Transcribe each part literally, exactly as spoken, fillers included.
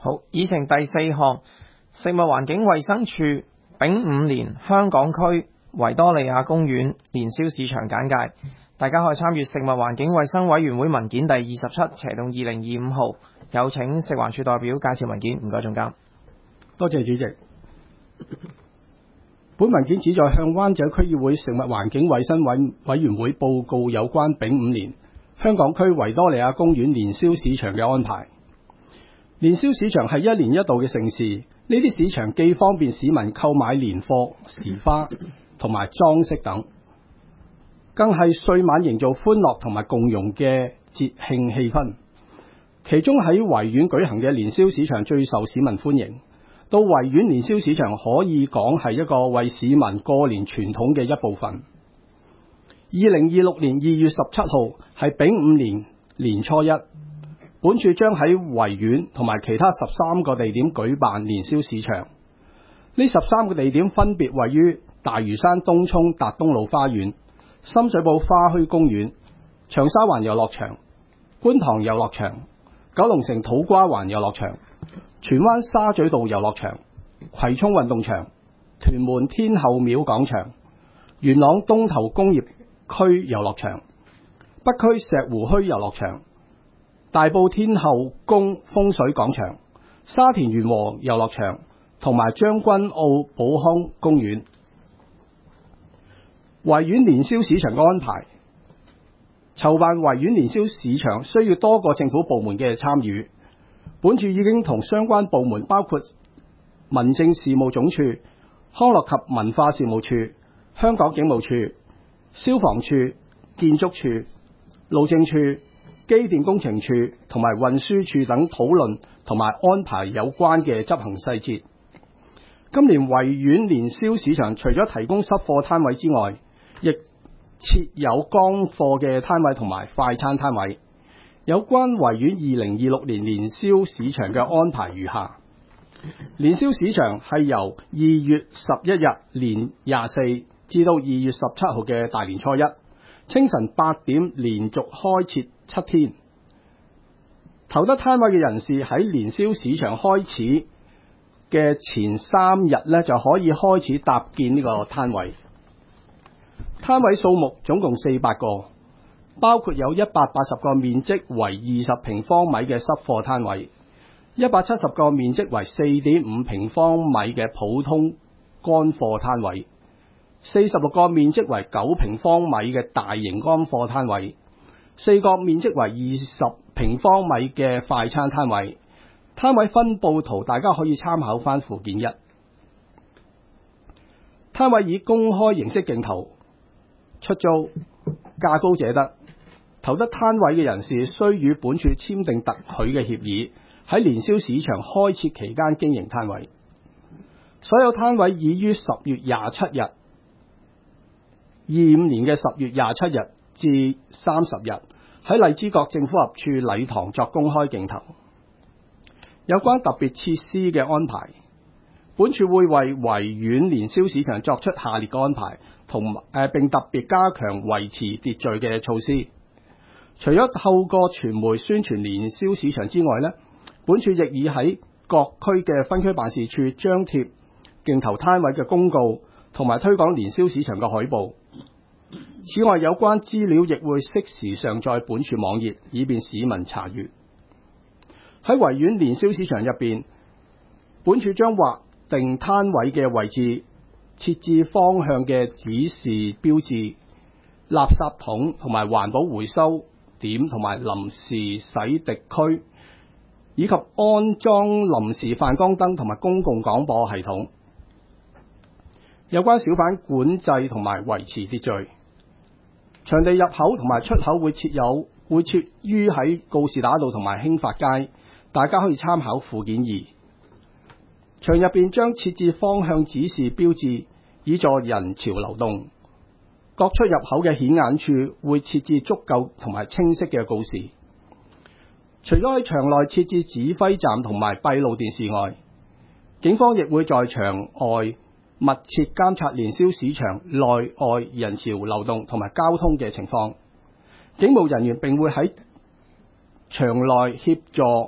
好，議程第四項，食物環境衛生署丙午年香港區維多利亞公園年宵市場簡介。大家可以參閱食物環境衛生委員會文件第二十七斜洞二零二五號。有請食環署代表介紹文件，唔該總監。 多謝主席。本文件旨在向灣仔區議會食物環境衛生委委員會報告有關丙午年香港區維多利亞公園年宵市場嘅安排。年宵市場係一年一度嘅盛事，呢啲市場既方便市民購買年貨、時花同埋裝飾等，更係歲晚營造歡樂同埋共融嘅節慶氣氛。其中喺維園舉行嘅年宵市場最受市民歡迎。到維園年宵市場可以講係一個為市民過年傳統嘅一部分。二零二六年二月十七號係丙午年年初一，本署將喺維園同埋其他十三個地點舉辦年宵市場。呢十三個地點分別位於大嶼山東涌達東路花園、深水埗花墟公園、長沙灣遊樂場、觀塘遊樂場、九龍城土瓜灣遊樂場、荃灣沙咀道遊樂場、葵涌運動場、屯門天后廟廣場、元朗東頭工業區遊樂場、北區石湖墟遊樂場、大埔天后宮風水廣場、沙田元和遊樂場同埋將軍澳寶康公園。維園年宵市場嘅安排，籌辦維園年宵市場需要多個政府部門嘅參與。本署已經同相關部門包括民政事務總署、康樂及文化事務處、香港警務處、消防處、建築處、路政處、機電工程處同埋運輸處等討論同埋安排有關嘅執行細節。今年維園年宵市場除咗提供濕貨攤位之外，亦設有乾貨嘅攤位同埋快餐攤位。有關維園二零二六年年宵市場嘅安排如下：年宵市場係由二月十一日年廿四至到二月十七號嘅大年初一，清晨八點連續開設七天。投得攤位嘅人士喺年宵市場開始嘅前三日咧，就可以開始搭建呢個攤位。攤位數目總共四百個。包括有一百八十個面積為二十平方米嘅濕貨攤位，一百七十個面積為四點五平方米嘅普通乾貨攤位，四十六個面積為九平方米嘅大型乾貨攤位，四個面積為二十平方米嘅快餐攤位。攤位分佈圖大家可以參考返附件一。攤位以公開形式競投出租，價高者得。投得攤位嘅人士須與本署簽訂特許嘅協議，喺年宵市場開設期間經營攤位。所有攤位已於十月廿七日，二五年嘅十月廿七日至三十日喺荔枝角政府合署禮堂作公開競投。有關特別設施嘅安排，本署會為維園年宵市場作出下列嘅安排，同誒、呃、並特別加強維持秩序嘅措施。除咗透過傳媒宣傳年宵市場之外呢，本署亦已喺各區嘅分區辦事處張貼競投攤位嘅公告，同埋推廣年宵市場嘅海報。此外，有關資料亦會適時上載本署網頁，以便市民查閱。喺維園年宵市場入邊，本署將劃定攤位嘅位置，設置方向嘅指示標誌、垃圾桶同埋環保回收點同埋臨時洗滌區，以及安裝臨時泛光燈同埋公共廣播系統。有關小販管制同埋維持秩序，場地入口同埋出口會設有會設於喺告士打道同埋興發街，大家可以參考附件二。場入邊將設置方向指示標誌，以助人潮流動。各出入口嘅顯眼處會設置足夠同埋清晰嘅告示。除咗喺場內設置指揮站同埋閉路電視外，警方亦會在場外密切監察年宵市場內外人潮流動同埋交通嘅情況。警務人員並會喺場內協助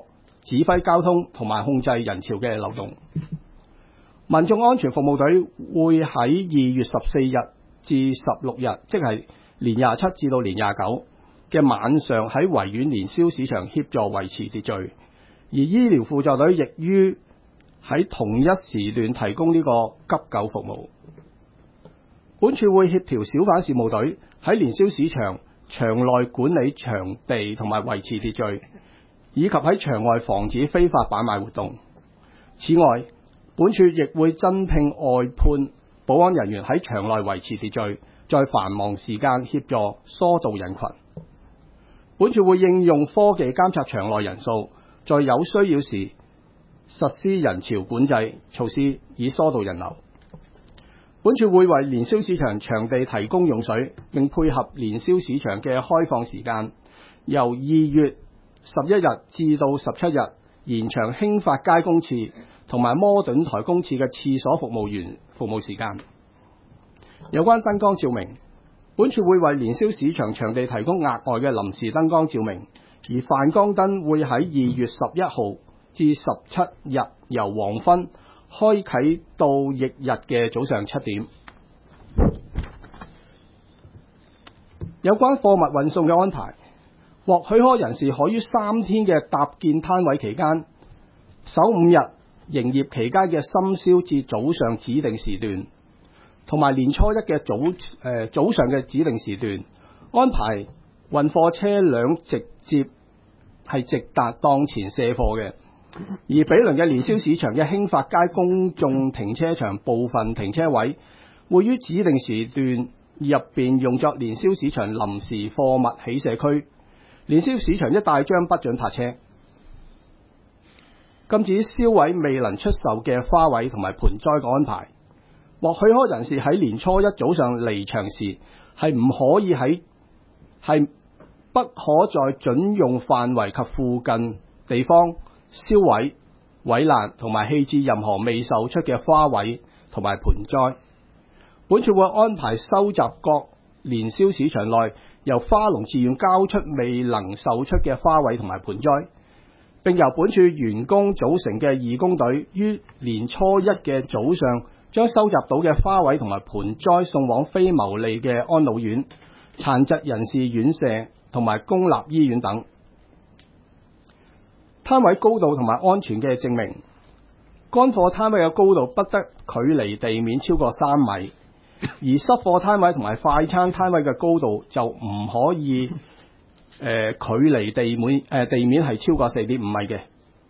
指揮交通同埋控制人潮嘅流動。民眾安全服務隊會喺二月十四日至十六日，即係年廿七至到年廿九嘅晚上喺維園年宵市場協助維持秩序，而醫療輔助隊亦於喺同一時段提供呢個急救服務。本處會協調小販事務隊喺年宵市場場內管理場地同埋維持秩序，以及喺場外防止非法擺賣活動。此外，本處亦會增聘外判保安人員喺場內維持秩序，在繁忙時間協助疏導人群。本處會應用科技監察場內人數，在有需要時實施人潮管制措施，以疏導人流。本處會為年宵市場場地提供用水，並配合年宵市場嘅開放時間，由二月十一日至到十七日延長興發街公廁同埋摩頓台公廁嘅廁所服務員服務時間。有關燈光照明，本處會為年宵市場場地提供額外嘅臨時燈光照明，而泛光燈會喺二月十一號至十七日由黃昏開啟到翌日嘅早上七點。有關貨物運送嘅安排，獲許可人士可於三天嘅搭建攤位期間，首五日營業期間嘅深宵至早上指定時段，同埋年初一嘅早誒、呃、早上嘅指定時段，安排運貨車輛直接係直達檔前卸貨嘅。而毗鄰嘅年宵市場嘅興發街公眾停車場部分停車位，會於指定時段入邊用作年宵市場臨時貨物起卸區。年宵市場一帶將不准泊車。禁止銷毀未能出售嘅花卉同埋盆栽嘅安排。獲許可人士喺年初一早上離場時，係唔可以喺係不可在準用範圍及附近地方銷毀、毀爛同埋棄置任何未售出嘅花卉同埋盆栽。本處會安排收集各年宵市場內由花農自願交出未能售出嘅花卉同埋盆栽，並由本處員工組成嘅義工隊於年初一嘅早上將收集到嘅花卉同埋盆栽送往非牟利嘅安老院、殘疾人士院舍同埋公立醫院等。攤位高度同埋安全嘅證明，乾貨攤位嘅高度不得距離地面超過三米，而濕貨攤位同埋快餐攤位嘅高度就唔可以誒、呃、距離地面誒、呃、地面係超過四點五米嘅。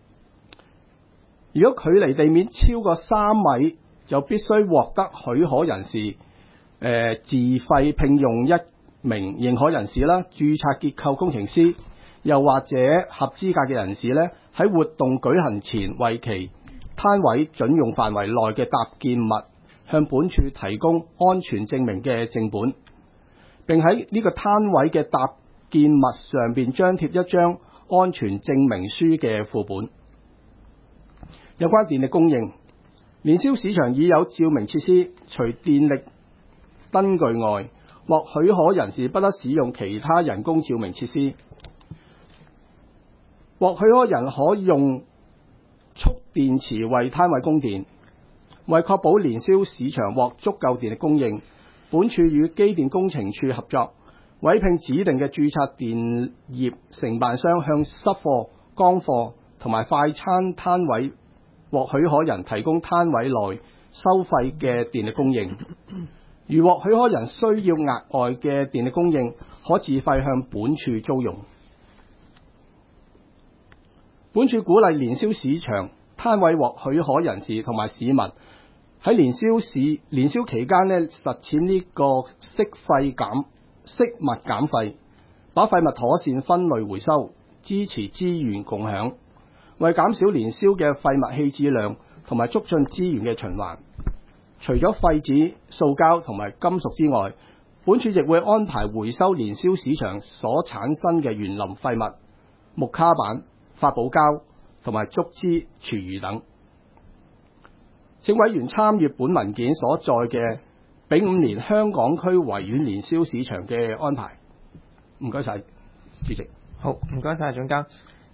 如果距離地面超過三米，就必須獲得許可人士誒、呃、自費聘用一名認可人士啦、註冊結構工程師，又或者合資格嘅人士咧，喺活動舉行前為其攤位準用範圍內嘅搭建物向本處提供安全證明嘅正本，並喺呢個攤位嘅搭建物上邊張貼一張安全證明書嘅副本。有關電力供應，年宵市場已有照明設施，除電力燈具外，獲許可人士不得使用其他人工照明設施。獲許可人可用蓄電池為攤位供電。為確保年宵市場獲足夠電力供應，本處與機電工程處合作，委聘指定嘅註冊電業承辦商向濕貨、乾貨同埋快餐攤位獲許可人提供攤位內收費嘅電力供應。如獲許可人需要額外嘅電力供應，可自費向本處租用。本處鼓勵年宵市場攤位獲許可人士同埋市民喺年宵市年宵期間呢，實踐呢個惜廢減惜物減廢，把廢物妥善分類回收，支持資源共享，為減少年宵嘅廢物棄置量同埋促進資源嘅循環。除咗廢紙、塑膠同埋金屬之外，本處亦會安排回收年宵市場所產生嘅園林廢物、木卡板、發泡膠同埋竹枝、廚餘等。請委員參閱本文件所載嘅丙午年香港區維園年宵市場嘅安排。唔該晒，主席。 好，唔該晒總監。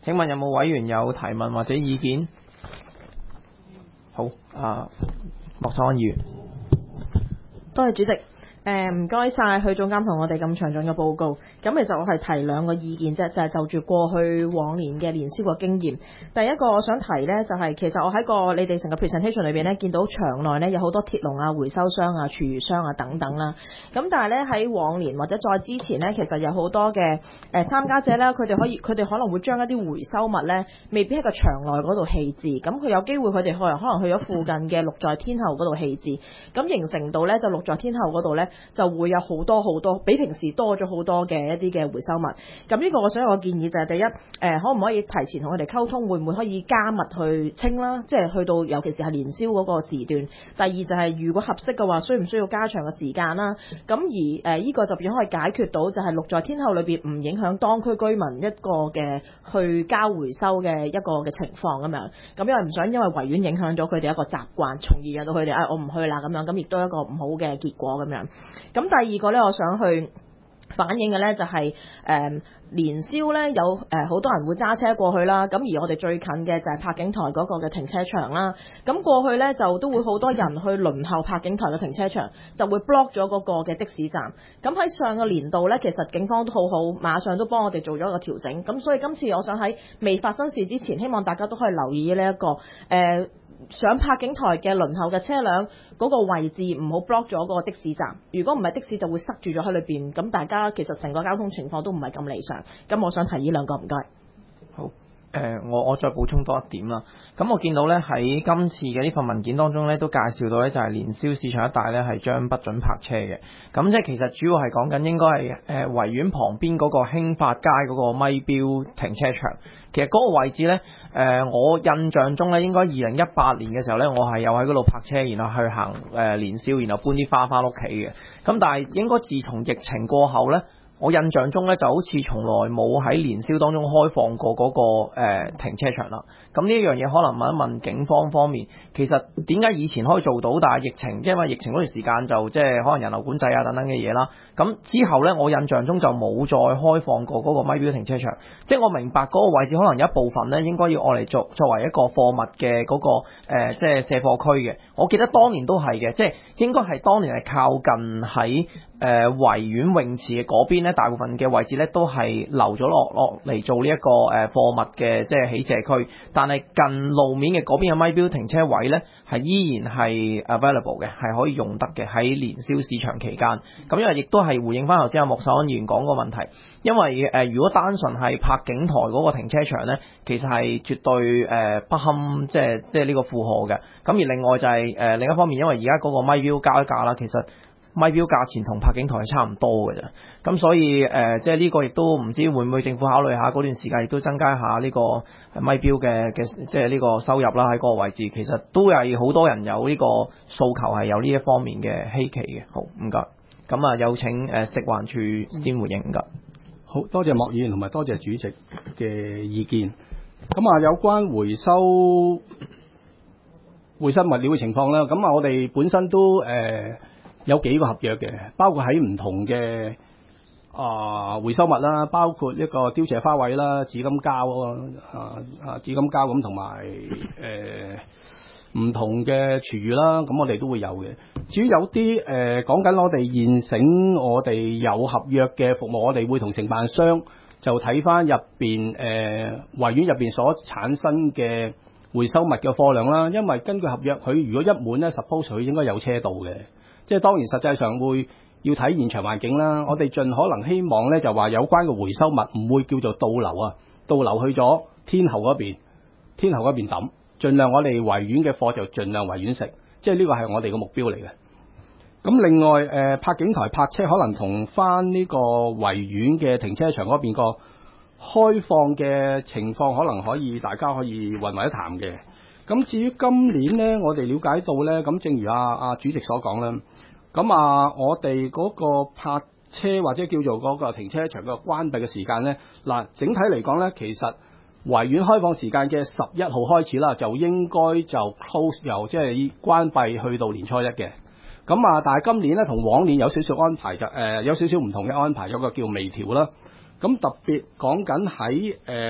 請問有冇委員有提問或者意見？好，啊，莫秀安議員。 多謝主席。誒唔該晒許總監同我哋咁詳盡嘅報告。咁其實我係提兩個意見啫，就係、是、就住過去往年嘅年宵嘅經驗。第一個我想提呢，就係、是、其實我喺個你哋成個 presentation 裏邊呢，見到場內呢有好多鐵籠啊、回收箱啊、廚餘箱啊等等啦。咁但係呢，喺往年或者再之前呢，其實有好多嘅誒、呃、參加者啦，佢哋可以佢哋可能會將一啲回收物呢，未必喺個場內嗰度棄置。咁佢有機會佢哋可能可能去咗附近嘅綠在天后嗰度棄置。咁形成到呢，就綠在天后嗰度呢，就會有好多好多比平時多咗好多嘅一啲嘅回收物。咁呢個我想有個建議就係第一，誒、呃、可唔可以提前同佢哋溝通，會唔會可以加密去清啦？即係去到尤其是係年宵嗰個時段。第二就係、是、如果合適嘅話，需唔需要加長嘅時間啦？咁而誒呢、呃這個就變可以解決到就係綠在天后裏邊唔影響當區居民一個嘅去交回收嘅一個嘅情況咁樣。咁因為唔想因為維園影響咗佢哋一個習慣，從而讓到佢哋誒我唔去啦咁樣，咁亦都一個唔好嘅結果咁樣。咁第二個咧，我想去反映嘅咧就係、是、誒、呃、年宵咧有誒好、呃、多人會揸車過去啦，咁而我哋最近嘅就係柏景台嗰個嘅停車場啦，咁過去咧就都會好多人去輪候柏景台嘅停車場，就會 block 咗嗰個嘅的，的士站。咁喺上個年度咧，其實警方都好好，馬上都幫我哋做咗一個調整。咁所以今次我想喺未發生事之前，希望大家都可以留意呢、這、一個誒。呃上柏景台嘅輪候嘅車輛嗰個位置唔好 block 咗嗰個的士站，如果唔係的士就會塞住咗喺裏邊，咁大家其實成個交通情況都唔係咁理想。咁我想提呢兩個，唔該。 好。誒、呃，我我再補充多一點啦。咁我見到咧喺今次嘅呢份文件當中咧，都介紹到咧就係年宵市場一帶咧係將不准泊車嘅。咁即係其實主要係講緊應該係誒維園旁邊嗰個興發街嗰個咪標停車場。其實嗰個位置咧，誒、呃、我印象中咧應該二零一八年嘅時候咧，我係有喺嗰度泊車，然後去行誒、呃、年宵，然後搬啲花翻屋企嘅。咁但係應該自從疫情過後咧，我印象中咧就好似從來冇喺年宵當中開放過嗰、那個、呃、停車場啦。咁呢一樣嘢可能問一問警方方面，其實點解以前可以做到，但係疫情因為疫情嗰段時間就即係可能人流管制啊等等嘅嘢啦。咁之後咧，我印象中就冇再開放過嗰個咪標停車場。即係我明白嗰個位置可能有一部分咧應該要愛嚟做作為一個貨物嘅嗰、那個、呃、即係卸貨區嘅。我記得當年都係嘅，即係應該係當年係靠近喺誒維園泳池嘅嗰邊咧，大部分嘅位置咧都係留咗落落嚟做呢一個誒貨物嘅即係起卸區，但係近路面嘅嗰邊嘅咪標停車位咧係依然係 available 嘅，係可以用得嘅喺年宵市場期間。咁因為亦都係回應翻頭先阿莫秀安議員講個問題，因為誒、呃、如果單純係柏景台嗰個停車場咧，其實係絕對誒、呃、不堪即係即係呢個負荷嘅。咁而另外就係、是、誒、呃、另一方面，因為而家嗰個咪標加一價啦，其實咪標價錢同柏景台係差唔多嘅啫，咁所以誒、呃，即係呢個亦都唔知會唔會政府考慮下嗰段時間，亦都增加下呢個咪標嘅嘅，即係呢個收入啦。喺嗰個位置，其實都係好多人有呢個訴求，係有呢一方面嘅希冀嘅。好，唔該。咁啊，有請誒食環署先回應。唔該。 好多謝莫議員同埋多謝主席嘅意見。咁啊，有關回收回收物料嘅情況啦，咁啊，我哋本身都誒、呃、有幾個合約嘅，包括喺唔同嘅啊、呃、回收物啦，包括一個凋謝花卉啦、紙巾膠啊啊紙巾膠咁，同埋誒唔同嘅廚餘啦，咁我哋都會有嘅。至於有啲誒講緊我哋現成我哋有合約嘅服務，我哋會同承辦商就睇翻入邊誒維園入邊所產生嘅回收物嘅貨量啦，因為根據合約，佢如果一滿咧 suppose 佢應該有車到嘅，即係當然實際上會要睇現場環境啦。我哋盡可能希望咧就話有關嘅回收物唔會叫做倒流啊，倒流去咗天后嗰邊，天后嗰邊抌，盡量我哋維園嘅貨就盡量維園食，即係呢個係我哋嘅目標嚟嘅。咁另外誒柏景台泊車可能同翻呢個維園嘅停車場嗰邊個開放嘅情況可能可以大家可以混為一談嘅。咁至於今年呢，我哋了解到呢，咁正如阿、啊、阿、啊、主席所講啦，咁啊我哋嗰個泊車或者叫做嗰個停車場嘅關閉嘅時間呢，嗱整體嚟講呢，其實維園開放時間嘅十一號開始啦，就應該就 close 由即係關閉去到年初一嘅。咁啊，但係今年呢，同往年有少少安排就誒、呃、有少少唔同嘅安排，有個叫微調啦。咁特別講緊喺誒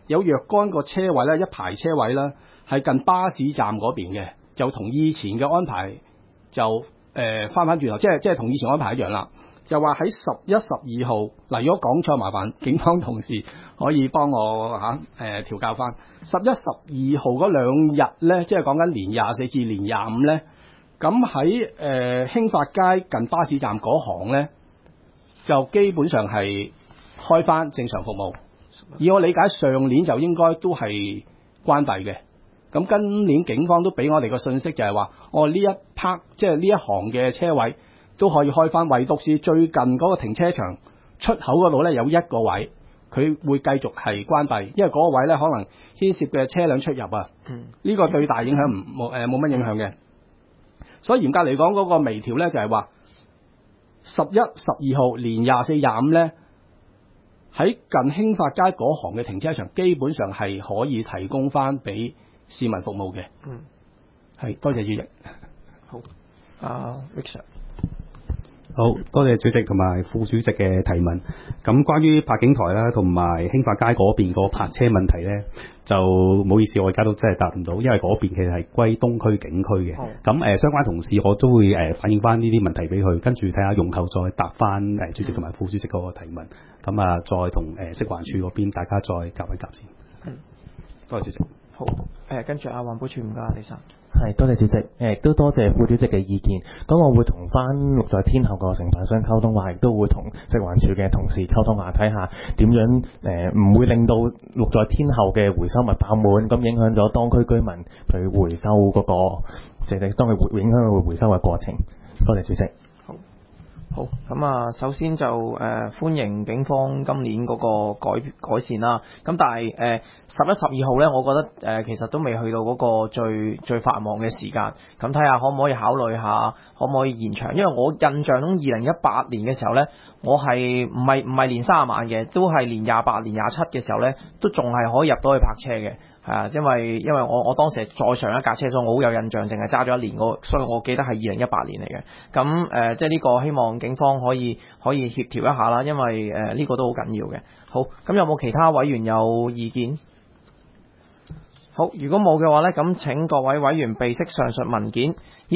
有若干個車位咧，一排車位啦，係近巴士站嗰邊嘅，就同以前嘅安排就誒翻翻轉頭，即係即係同以前安排一樣啦。就話喺十一、十二號嗱，如果講錯，麻煩警方同事可以幫我嚇誒、呃、調教翻。十一、十二號嗰兩日咧，即係講緊年廿四至年廿五咧，咁喺誒興發街近巴士站嗰行咧，就基本上係開翻正常服務。以我理解，上年就應該都係關閉嘅。咁今年警方都俾我哋個信息就係話，我、哦、呢一 part 即係呢一行嘅車位都可以開翻，唯獨是最近嗰個停車場出口嗰度咧有一個位，佢會繼續係關閉，因為嗰個位咧可能牽涉嘅車輛出入啊。嗯，呢個對大影響唔冇誒冇乜影響嘅。所以嚴格嚟講，嗰、那個微調咧就係話十一、十二號年廿四、廿五咧喺近興發街嗰行嘅停車場，基本上係可以提供翻俾市民服務嘅。嗯，係多謝主席。 好，啊 Richard。 好多謝主席同埋副主席嘅提問。咁關於泊景台啦，同埋興發街嗰邊個泊車問題咧，就唔好意思，我而家都真係答唔到，因為嗰邊其實係歸東區警區嘅。咁誒、呃，相關同事我都會誒、呃、反映翻呢啲問題俾佢，跟住睇下容後再答翻誒主席同埋副主席嗰個提問。咁啊，再同誒食環署嗰邊大家再夾一夾先。嗯，多謝主席。 好，誒跟住阿環保署唔該，李生。 係，多謝主席，誒都多謝副主席嘅意見。咁我會同翻綠在天后個承辦商溝通話，亦都會同食環署嘅同事溝通下，睇下點樣誒唔、呃、會令到綠在天后嘅回收物爆滿，咁影響咗當區居民佢回收嗰、那個，即係當佢回影響佢回收嘅過程。多謝主席。 好，咁啊，首先就誒、呃、歡迎警方今年嗰個改改善啦。咁但係誒十一、十二號咧，我覺得誒、呃、其實都未去到嗰個最最繁忙嘅時間。咁睇下可唔可以考慮下，可唔可以延長？因為我印象中二零一八年嘅時候咧，我係唔係唔係年卅晚嘅，都係年廿八、年廿七嘅時候咧，都仲係可以入到去泊車嘅。係啊，因為因為我我當時係再上一架車，所以我好有印象，淨係揸咗一年，我所以我記得係二零一八年嚟嘅。咁誒、呃，即係呢個希望警方可以可以協調一下啦，因為誒呢、呃這個都好緊要嘅。好，咁有冇其他委員有意見？好，如果冇嘅話咧，咁請各位委員備悉上述文件。